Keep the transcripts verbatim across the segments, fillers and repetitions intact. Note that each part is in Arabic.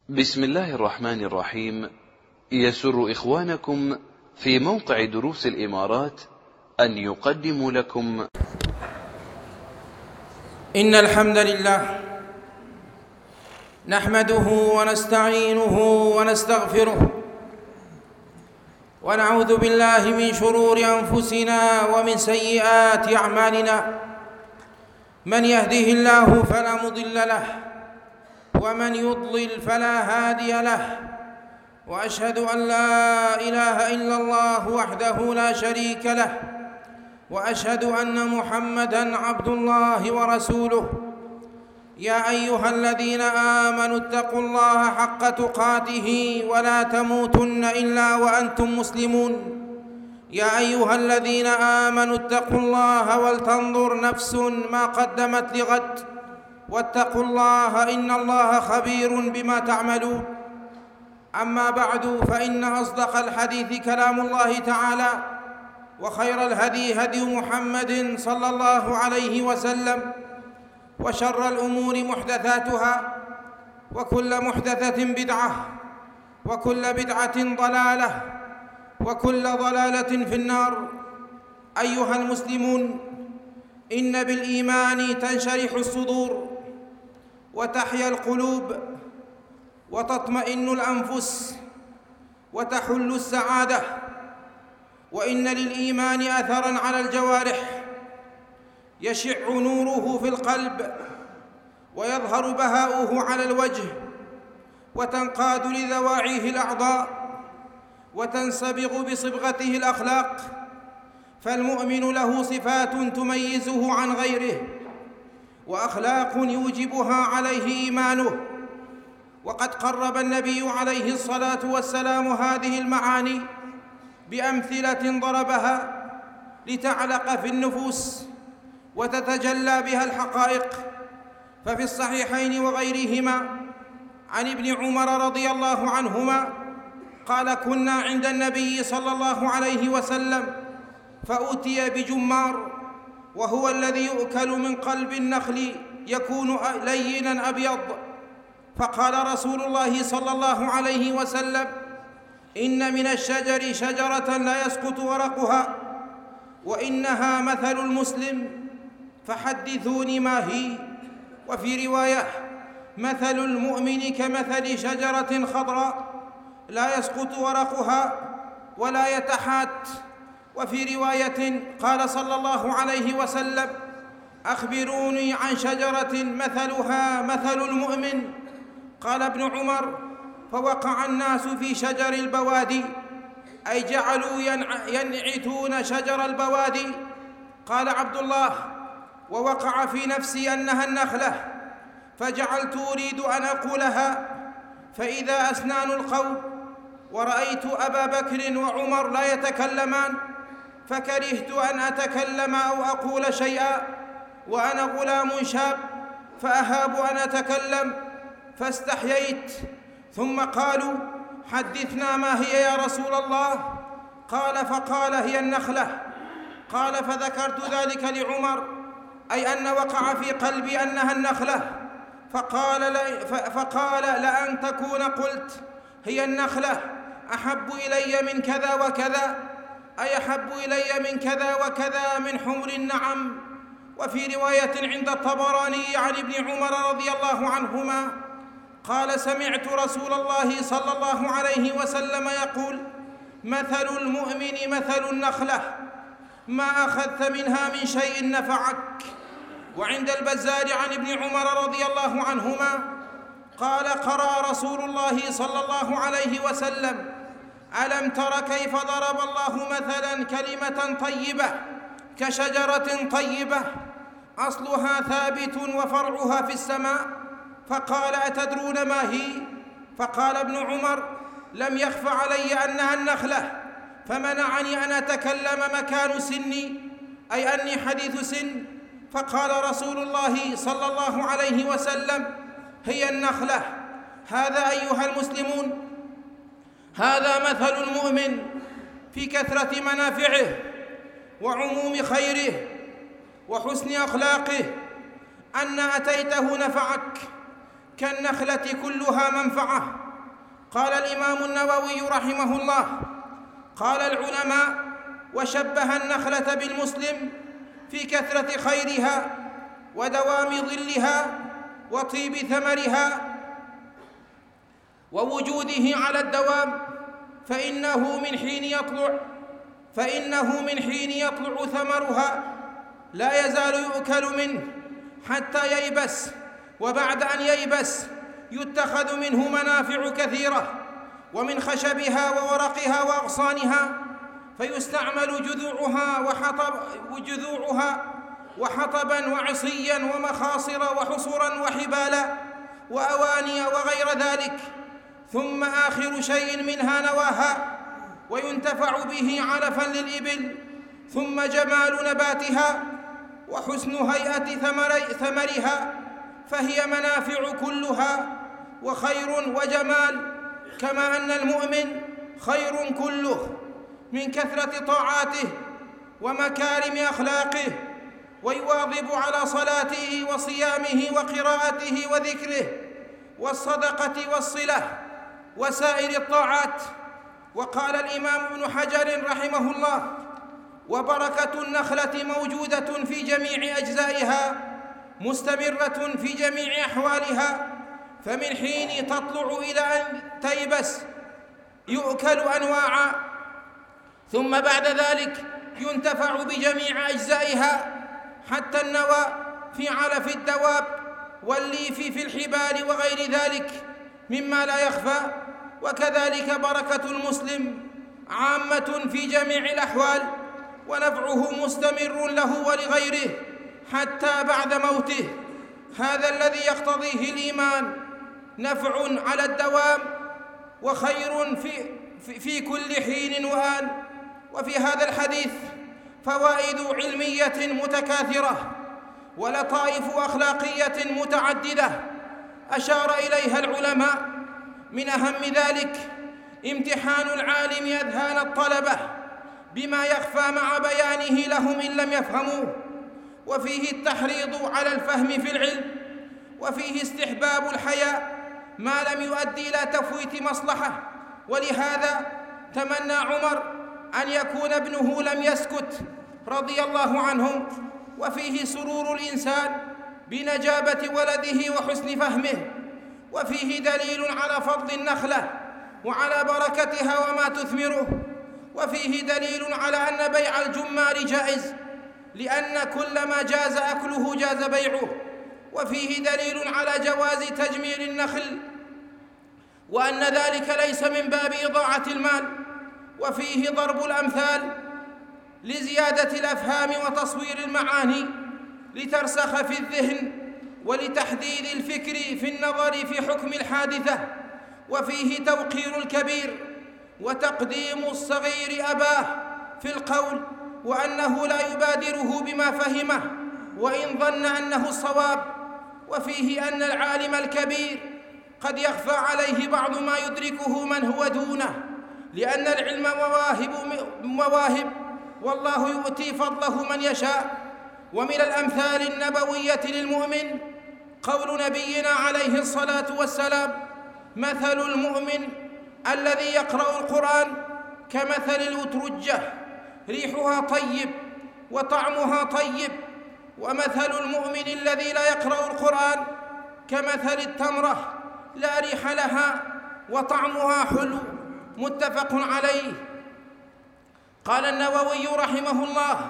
بسم الله الرحمن الرحيم. يسر إخوانكم في موقع دروس الإمارات أن يقدموا لكم إن الحمد لله نحمده ونستعينه ونستغفره ونعوذ بالله من شرور أنفسنا ومن سيئات أعمالنا. من يهده الله فلا مضل له ومن يضلل فلا هادي له، وأشهد أن لا إله إلا الله وحده لا شريك له، وأشهد أن محمدًا عبد الله ورسوله. يا أيها الذين آمنوا اتقوا الله حق تقاته ولا تموتن إلا وأنتم مسلمون. يا أيها الذين آمنوا اتقوا الله ولتنظر نفس ما قدمت لغد، واتقوا الله إن الله خبير بما تعملون. أما بعد، فإن أصدق الحديث كلام الله تعالى، وخير الهدي هدي محمد صلى الله عليه وسلم، وشر الأمور محدثاتها، وكل محدثة بدعة، وكل بدعة ضلالة، وكل ضلالة في النار. أيها المسلمون، إن بالإيمان تنشرح الصدور وتحيا القلوب وتطمئن الأنفس وتحل السعادة، وإن للإيمان أثراً على الجوارح يشع نوره في القلب ويظهر بهاؤه على الوجه، وتنقاد لذواعيه الأعضاء وتنسبغ بصبغته الأخلاق. فالمؤمن له صفات تميزه عن غيره، وأخلاق يوجبها عليه إيمانه. وقد قرب النبي عليه الصلاة والسلام هذه المعاني بأمثلة ضربها لتعلق في النفوس وتتجلى بها الحقائق. ففي الصحيحين وغيرهما عن ابن عمر رضي الله عنهما قال: كنا عند النبي صلى الله عليه وسلم فأتي بجمار، وهو الذي يؤكل من قلب النخل يكون ليناً أبيض. فقال رسول الله صلى الله عليه وسلم: إن من الشجر شجرة لا يسقط ورقها، وإنها مثل المسلم، فحدثوني ما هي. وفي رواية: مثل المؤمن كمثل شجرة خضراء لا يسقط ورقها ولا يتحات. وفي رواية قال صلى الله عليه وسلم: أخبروني عن شجرة مثلها مثل المؤمن. قال ابن عمر: فوقع الناس في شجر البوادي، أي جعلوا ينعتون شجر البوادي. قال عبد الله: ووقع في نفسي أنها النخلة، فجعلت أريد أن أقولها، فإذا أسنان القوم، ورأيت أبا بكر وعمر لا يتكلمان، فكرهت أن أتكلم أو أقول شيئا وأنا غلام شاب، فأهاب أن أتكلم، فاستحييت. ثم قالوا: حدثنا ما هي يا رسول الله؟ قال: فقال: هي النخلة. قال: فذكرت ذلك لعمر، أي أن وقع في قلبي أنها النخلة. فقال: فقال لأن تكون قلت هي النخلة أحب إلي من كذا وكذا، أي أحب إلي من كذا وكذا من حمر النعم. وفي رواية عند الطبراني عن ابن عمر رضي الله عنهما قال: سمعت رسول الله صلى الله عليه وسلم يقول: مثل المؤمن مثل النخلة، ما أخذت منها من شيء نفعك. وعند البزار عن ابن عمر رضي الله عنهما قال: قرأ رسول الله صلى الله عليه وسلم: ألم تر كيف ضرب الله مثلا كلمة طيبة كشجرة طيبة أصلها ثابت وفرعها في السماء. فقال: أتدرون ما هي؟ فقال ابن عمر: لم يخف علي أنها النخلة، فمنعني أن أتكلم مكان سني، أي أني حديث سن. فقال رسول الله صلى الله عليه وسلم: هي النخلة. هذا أيها المسلمون، هذا مثل المؤمن في كثرة منافعه وعموم خيره وحسن أخلاقه. أن أتيته نفعك، كالنخلة كلها منفعة. قال الإمام النووي رحمه الله: قال العلماء: وشبه النخلة بالمسلم في كثرة خيرها ودوام ظلها وطيب ثمرها ووجوده على الدوام، فإنه من حين يطلع فإنه من حين يطلع ثمرها لا يزال يؤكل منه حتى ييبس، وبعد أن ييبس يتخذ منه منافع كثيرة، ومن خشبها وورقها وأغصانها، فيستعمل جذوعها وحطب وجذوعها وحطبا وعصيا ومخاصر وحصرا وحبالا وأواني وغير ذلك. ثم آخر شيء منها نواها، وينتفع به علفا للإبل. ثم جمال نباتها وحسن هيئة ثمرها، فهي منافع كلها وخير وجمال، كما أن المؤمن خير كله من كثرة طاعاته ومكارم أخلاقه، ويواظب على صلاته وصيامه وقراءته وذكره والصدقة والصلة وسائر الطاعات. وقال الإمام ابن حجر رحمه الله: وبركة النخلة موجودة في جميع أجزائها مستمرة في جميع أحوالها، فمن حين تطلع إلى أن تيبس يؤكل أنواعا، ثم بعد ذلك ينتفع بجميع أجزائها حتى النوى في علف الدواب والليف في الحبال وغير ذلك مما لا يخفى. وكذلك بركة المسلم عامة في جميع الأحوال، ونفعه مستمر له ولغيره حتى بعد موته. هذا الذي يقتضيه الإيمان، نفع على الدوام وخير في, في, في كل حين وآن. وفي هذا الحديث فوائد علمية متكاثرة ولطائف أخلاقية متعددة أشار إليها العلماء. من أهم ذلك امتحان العالم أذهان الطلبة بما يخفى مع بيانه لهم إن لم يفهموه، وفيه التحريض على الفهم في العلم، وفيه استحباب الحياء ما لم يؤدي إلى تفويت مصلحة. ولهذا تمنى عمر أن يكون ابنه لم يسكت رضي الله عنهم. وفيه سرور الإنسان بنجابة ولده وحسن فهمه. وفيه دليل على فضل النخلة وعلى بركتها وما تثمره. وفيه دليل على أن بيع الجمار جائز، لأن كل ما جاز أكله جاز بيعه. وفيه دليل على جواز تجميل النخل، وأن ذلك ليس من باب إضاعة المال. وفيه ضرب الأمثال لزيادة الأفهام وتصوير المعاني لترسخ في الذهن ولتحديد الفكر في النظر في حكم الحادثة. وفيه توقير الكبير وتقديم الصغير أباه في القول، وأنه لا يبادره بما فهمه وإن ظن أنه الصواب. وفيه أن العالم الكبير قد يخفى عليه بعض ما يدركه من هو دونه، لأن العلم مواهب, مواهب والله يؤتي فضله من يشاء. ومن الأمثال النبوية للمؤمن قول نبينا عليه الصلاة والسلام: مثل المؤمن الذي يقرأ القرآن كمثل الأترجة، ريحها طيب وطعمها طيب. ومثل المؤمن الذي لا يقرأ القرآن كمثل التمرة، لا ريح لها وطعمها حلو. متفق عليه. قال النووي رحمه الله: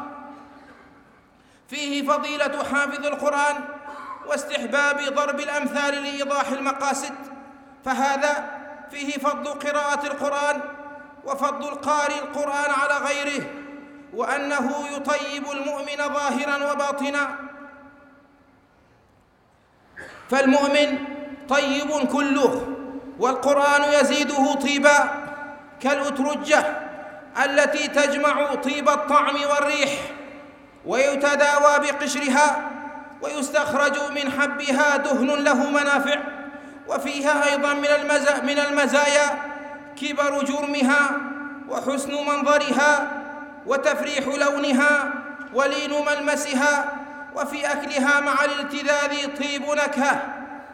فيه فضيلة حافظ القرآن واستحباب ضرب الأمثال لإيضاح المقاصد. فهذا فيه فضل قراءة القرآن وفضل القارئ القرآن على غيره، وأنه يطيب المؤمن ظاهرا وباطنا. فالمؤمن طيب كله، والقرآن يزيده طيبا كالأترجة التي تجمع طيب الطعم والريح، ويتداوى بقشرها، ويستخرج من حبها دهن له منافع. وفيها أيضا من المزايا كبر جرمها وحسن منظرها وتفريح لونها ولين ملمسها، وفي أكلها مع الالتذاذ طيب نكهة.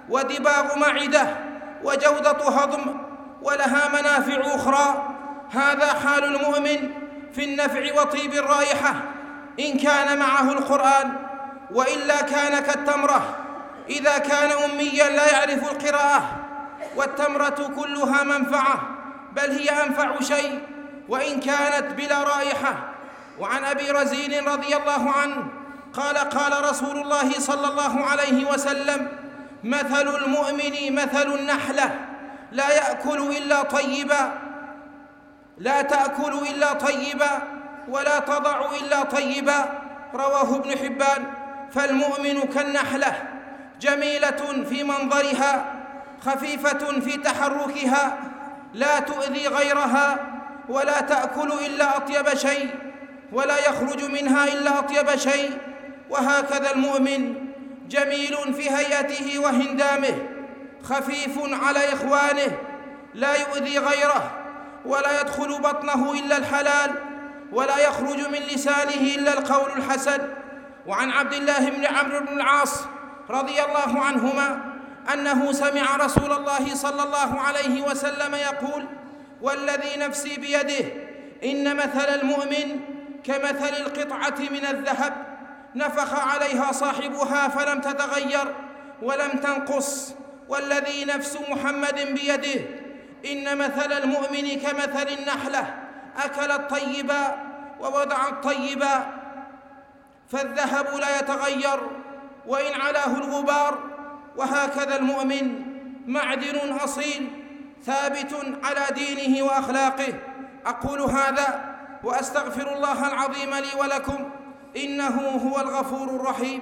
ودباغ معدة وجودة هضم ولها منافع أخرى. هذا حال المؤمن في النفع وطيب الرائحة إن كان معه القرآن، وإلا كان كالتمرة إذا كان أمياً لا يعرف القراءة. والتمرة كلها منفعة، بل هي أنفع شيء وإن كانت بلا رائحة. وعن أبي رزين رضي الله عنه قال قال رسول الله صلى الله عليه وسلم: مثل المؤمن مثل النحلة لا يأكل إلا طيبا لا تأكل إلا طيبا ولا تضع إلا طيبا، رواه ابن حبان. فالمؤمن كالنحلة، جميلة في منظرها، خفيفة في تحركها، لا تؤذي غيرها، ولا تأكل إلا أطيب شيء، ولا يخرج منها إلا أطيب شيء. وهكذا المؤمن جميل في هيئته وهندامه، خفيف على إخوانه، لا يؤذي غيره، ولا يدخل بطنه إلا الحلال، ولا يخرج من لسانه إلا القول الحسن. وعن عبد الله بن عمرو بن العاص رضي الله عنهما أنه سمع رسول الله صلى الله عليه وسلم يقول: والذي نفسي بيده إن مثل المؤمن كمثل القطعة من الذهب نفخ عليها صاحبها فلم تتغير ولم تنقص، والذي نفس محمد بيده إن مثل المؤمن كمثل النحلة أكلت طيبا ووضعت طيبا، فالذهب لا يتغير وإن علاه الغبار. وهكذا المؤمن معدن أصيل ثابت على دينه وأخلاقه. أقول هذا وأستغفر الله العظيم لي ولكم، إنه هو الغفور الرحيم.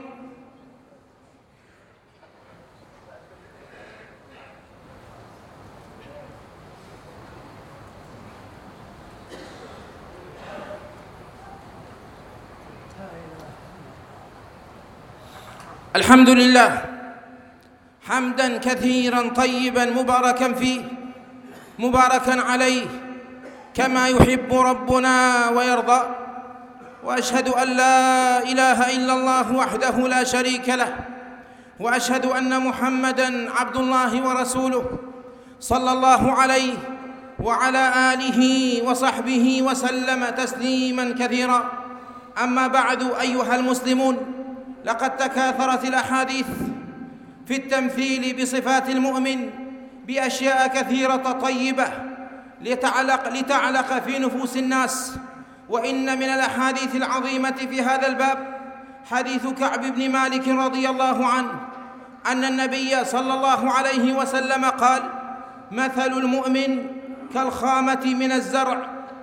الحمد لله حمداً كثيراً طيباً مباركاً فيه، مباركاً عليه كما يحب ربنا ويرضى. وأشهد أن لا إله إلا الله وحده لا شريك له، وأشهد أن محمداً عبد الله ورسوله صلى الله عليه وعلى آله وصحبه وسلم تسليماً كثيراً. أما بعد، أيها المسلمون، لقد تكاثرت الأحاديث في التمثيل بصفات المؤمن بأشياء كثيرة طيبة لتعلق, لتعلق في نفوس الناس. وإن من الأحاديث العظيمة في هذا الباب حديث كعب بن مالك رضي الله عنه أن النبي صلى الله عليه وسلم قال: مثل المؤمن كالخامة من الزرع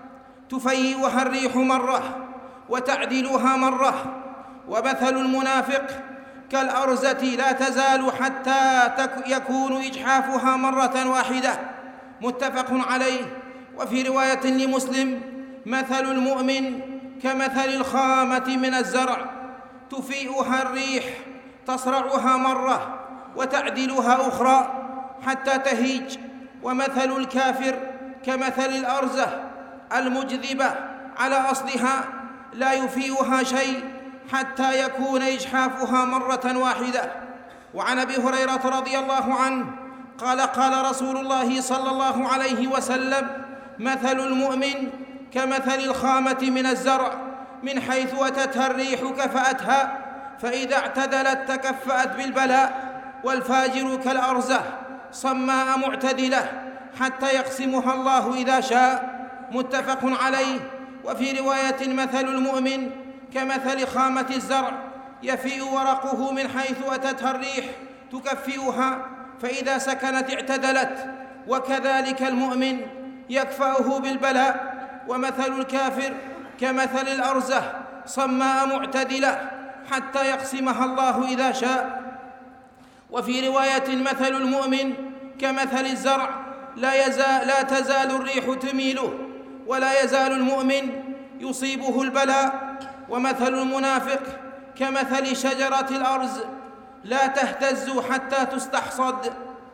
تفيئها الريح مرة وتعدلها مرة، ومثل المنافق كالأرزة لا تزال حتى يكون إجحافها مرة واحدة. متفق عليه. وفي رواية لمسلم: مثل المؤمن كمثل الخامة من الزرع تفيئها الريح تصرعها مرة وتعدلها أخرى حتى تهيج. ومثل الكافر كمثل الأرزة المجذبة على أصلها لا يفيئها شيء حتى يكون إجحافها مرة واحدة. وعن أبي هريرة رضي الله عنه قال: قال رسول الله صلى الله عليه وسلم: مثل المؤمن كمثل الخامة من الزرع من حيث أتتها الريح كفأتها، فإذا اعتدلت تكفأت بالبلاء. والفاجر كالأرزة صماء معتدلة حتى يقسمها الله إذا شاء. متفق عليه. وفي رواية: مثل المؤمن كمثل خامة الزرع يفيء ورقه من حيث أتتها الريح تكفئها، فإذا سكنت اعتدلت. وكذلك المؤمن يكفأه بالبلاء. ومثل الكافر كمثل الأرزة صماء معتدلة حتى يقسمها الله إذا شاء. وفي رواية: مثل المؤمن كمثل الزرع لا, يزال لا تزال الريح تميله، ولا يزال المؤمن يصيبه البلاء. ومثل المنافق كمثل شجرة الأرز لا تهتز حتى تستحصد.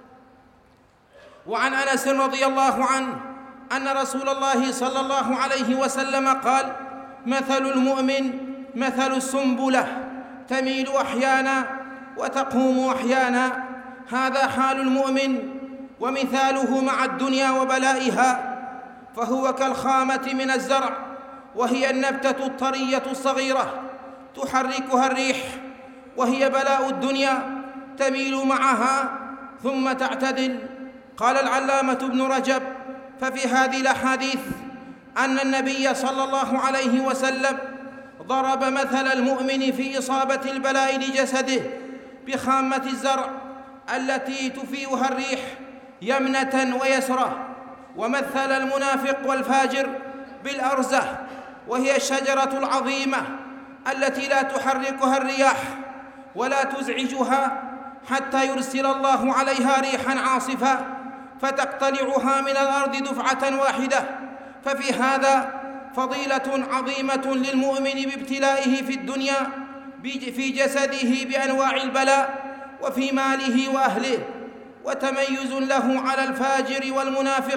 وعن أنس رضي الله عنه أن رسول الله صلى الله عليه وسلم قال: مثل المؤمن مثل السنبلة تميل أحيانا وتقوم أحيانا، هذا حال المؤمن، ومثاله مع الدنيا وبلائها، فهو كالخامة من الزرع، وهي النبتة الطرية الصغيرة تحركها الريح، وهي بلاء الدنيا تميل معها ثم تعتدل. قال العلامة ابن رجب: ففي هذه الأحاديث أن النبي صلى الله عليه وسلم ضرب مثل المؤمن في إصابة البلاء لجسده بخامة الزرع التي تفيئها الريح يمنة ويسرة، ومثل المنافق والفاجر بالأرزة، وهي الشجرة العظيمة التي لا تحركها الرياح ولا تزعجها حتى يرسل الله عليها ريحا عاصفة فتقتلعها من الأرض دفعة واحدة. ففي هذا فضيلة عظيمة للمؤمن بابتلائه في الدنيا في جسده بأنواع البلاء وفي ماله وأهله، وتميز له على الفاجر والمنافق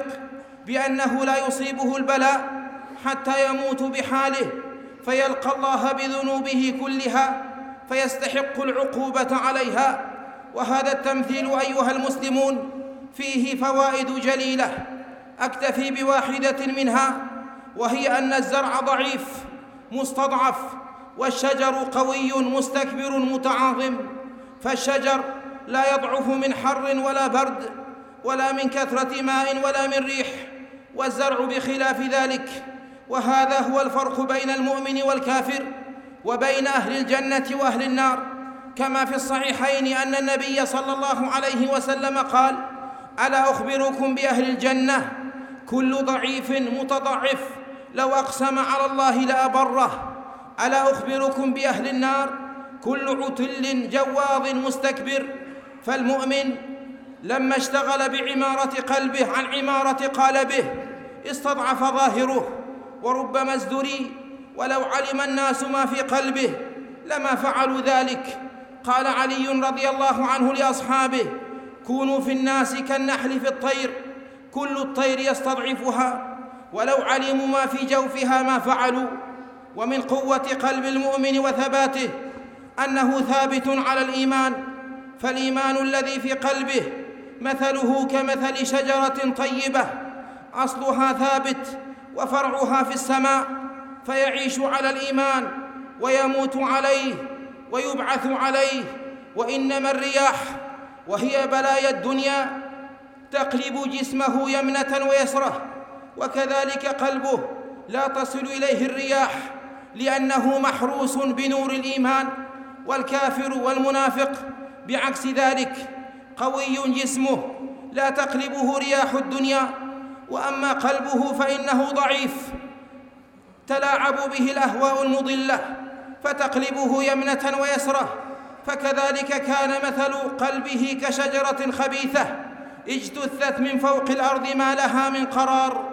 بأنه لا يصيبه البلاء حتى يموت بحاله فيلقى الله بذنوبه كلها فيستحق العقوبة عليها. وهذا التمثيل أيها المسلمون فيه فوائد جليلة، أكتفي بواحدة منها، وهي أن الزرع ضعيف مستضعف، والشجر قوي مستكبر متعاظم. فالشجر لا يضعف من حر ولا برد ولا من كثرة ماء ولا من ريح، والزرع بخلاف ذلك. وهذا هو الفرق بين المؤمن والكافر، وبين أهل الجنة وأهل النار، كما في الصحيحين أن النبي صلى الله عليه وسلم قال: ألا أخبركم بأهل الجنة؟ كل ضعيف متضعف لو أقسم على الله لأبره. ألا أخبركم بأهل النار؟ كل عتل جواظ مستكبر. فالمؤمن لما اشتغل بعمارة قلبه عن عمارة قالبه استضعف ظاهره وربما ازدري، ولو علم الناس ما في قلبه لما فعلوا ذلك. قال علي رضي الله عنه لأصحابه: كونوا في الناس كالنحل في الطير، كل الطير يستضعفها، ولو علموا ما في جوفها ما فعلوا. ومن قوة قلب المؤمن وثباته أنه ثابت على الإيمان، فالإيمان الذي في قلبه مثله كمثل شجرة طيبة أصلها ثابت وفرعها في السماء، فيعيش على الإيمان ويموت عليه ويبعث عليه. وإنما الرياح وهي بلايا الدنيا تقلب جسمه يمنة ويسرة، وكذلك قلبه لا تصل إليه الرياح لأنه محروس بنور الإيمان. والكافر والمنافق بعكس ذلك قوي جسمه لا تقلبه رياح الدنيا، وأما قلبه فإنه ضعيف تلاعب به الأهواء المضلة فتقلبه يمنة ويسرة. فكذلك كان مثل قلبه كشجرة خبيثة اجتثت من فوق الأرض ما لها من قرار.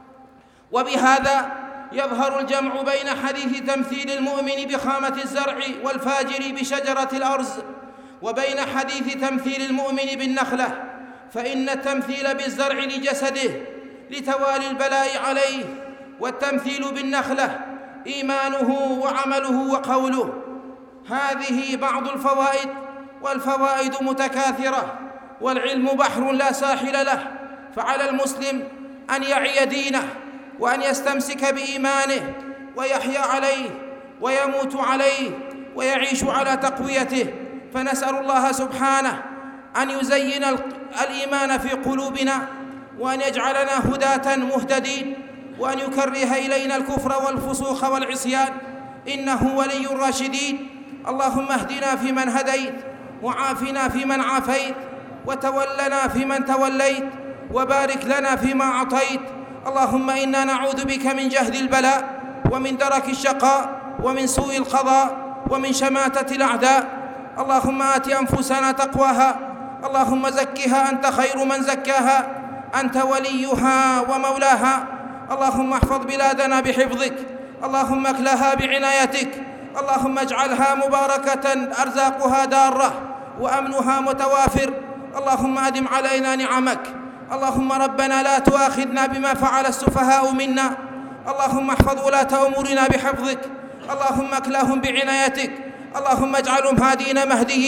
وبهذا يظهر الجمع بين حديث تمثيل المؤمن بخامة الزرع والفاجر بشجرة الأرز، وبين حديث تمثيل المؤمن بالنخلة. فإن التمثيل بالزرع لجسده لتوالي البلاء عليه، والتمثيل بالنخلة إيمانه وعمله وقوله. هذه بعض الفوائد، والفوائد متكاثرة، والعلم بحر لا ساحل له، فعلى المسلم أن يعي دينه وأن يستمسك بإيمانه ويحيا عليه ويموت عليه ويعيش على تقويته. فنسأل الله سبحانه أن يزين الإيمان في قلوبنا، وأن يجعلنا هداة مهتدين، وأن يكره إلينا الكفر والفسوق والعصيان، إنه ولي الراشدين. اللهم اهدنا فيمن هديت، وعافنا فيمن عافيت، وتولنا فيمن توليت، وبارك لنا فيما أعطيت. اللهم إنا نعوذ بك من جهد البلاء، ومن درك الشقاء، ومن سوء القضاء، ومن شماتة الأعداء. اللهم آت أنفسنا تقواها، اللهم زكها أنت خير من زكاها، أنت وليها ومولاها. اللهم احفظ بلادنا بحفظك، اللهم اكلها بعنايتك، اللهم اجعلها مباركة أرزاقها دارة وأمنها متوافر. اللهم أدم علينا نعمك. اللهم ربنا لا تؤاخذنا بما فعل السفهاء منا. اللهم احفظ ولاة أمورنا بحفظك، اللهم اكلهم بعنايتك، اللهم اجعلهم هادين مهديين،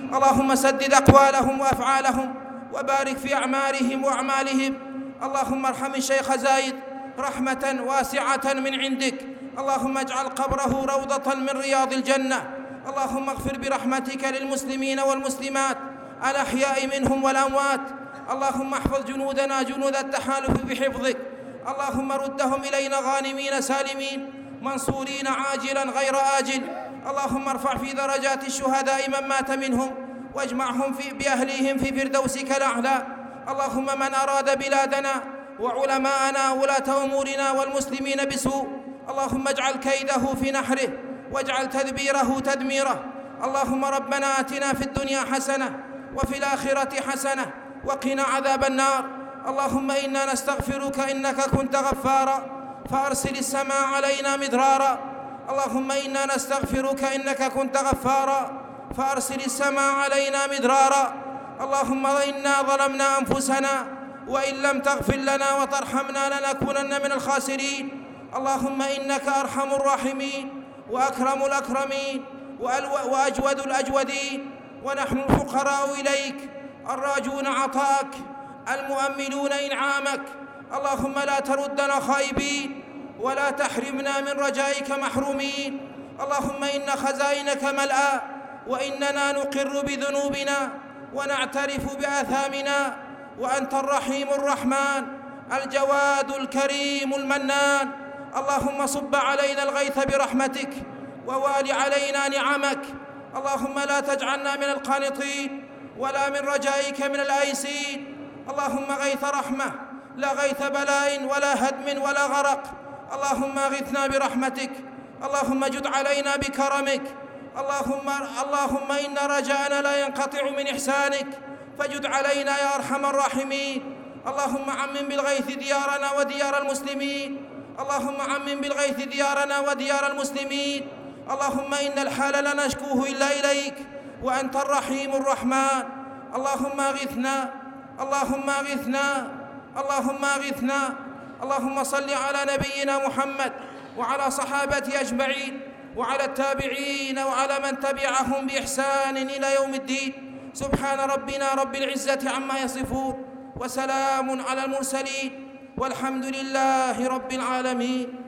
اللهم سدد أقوالهم وأفعالهم وبارك في أعمارهم وأعمالهم. اللهم ارحم الشيخ زايد رحمة واسعة من عندك. اللهم اجعل قبره روضة من رياض الجنة. اللهم اغفر برحمتك للمسلمين والمسلمات الأحياء منهم والأموات. اللهم احفظ جنودنا جنود التحالف بحفظك. اللهم ردهم إلينا غانمين سالمين منصورين عاجلا غير آجل. اللهم ارفع في درجات الشهداء من مات منهم واجمعهم في بأهليهم في فردوسك الأعلى. اللهم من أراد بلادنا وعلماءنا وولاة أمورنا والمسلمين بسوء اللهم اجعل كيده في نحره واجعل تدبيره تدميره. اللهم ربنا آتنا في الدنيا حسنة وفي الآخرة حسنة وقنا عذاب النار. اللهم إنا نستغفرك إنك كنت غفارا فأرسل السماء علينا مدرارا. اللهم إنا نستغفرك إنك كنت غفارا فأرسل السماء علينا مدرارا. اللهم إنا ظلمنا أنفسنا وإن لم تغفر لنا وترحمنا لنكونن من الخاسرين. اللهم إنك أرحم الراحمين وأكرم الأكرمين وأجود الأجودين، ونحن الفقراء إليك الراجون عطاك المؤملون إنعامك. اللهم لا تردنا خائبين ولا تحرمنا من رجائك محرومين. اللهم إن خزائنك ملأى وإننا نقر بذنوبنا ونعترف بآثامنا، وأنت الرحيم الرحمن الجواد الكريم المنان. اللهم صب علينا الغيث برحمتك ووال علينا نعمك. اللهم لا تجعلنا من القانطين ولا من رجائك من الآيسين. اللهم غيث رحمة لا غيث بلاء ولا هدم ولا غرق. اللهم اغثنا برحمتك. اللهم جد علينا بكرمك. اللهم اللهم إن رجاءنا لا ينقطع من إحسانك فجد علينا يا أرحم الراحمين. اللهم عمم بالغيث ديارنا وديار المسلمين. اللهم عمم بالغيث ديارنا وديار المسلمين. اللهم إن الحال لا نشكوه إلا إليك وأنت الرحيم الرحمن. اللهم اغثنا اللهم اغثنا اللهم اغثنا. اللهم صل على نبينا محمد وعلى صحابته أجمعين وعلى التابعين وعلى من تبعهم بإحسان إلى يوم الدين. سبحان ربنا رب العزة عما يصفون وسلام على المرسلين والحمد لله رب العالمين.